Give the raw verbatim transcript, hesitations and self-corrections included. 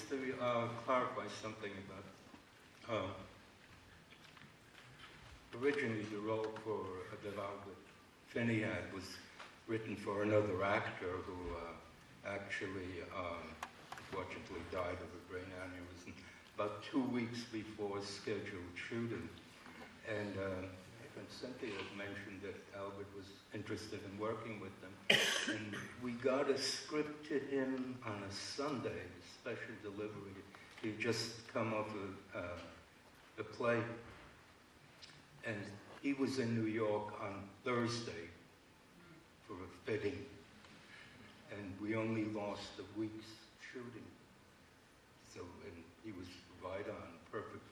just to uh, clarify something about, uh, originally the role for uh, that Albert Finney had was written for another actor who uh, actually, um, unfortunately, died of a brain aneurysm about two weeks before scheduled shooting. And uh, even Cynthia had mentioned that Albert was interested in working with them. And we got a script to him on a Sunday, a special delivery. He'd just come off a, uh, a play. And he was in New York on Thursday for a fitting. And we only lost a week's shooting. So, and he was right on, perfect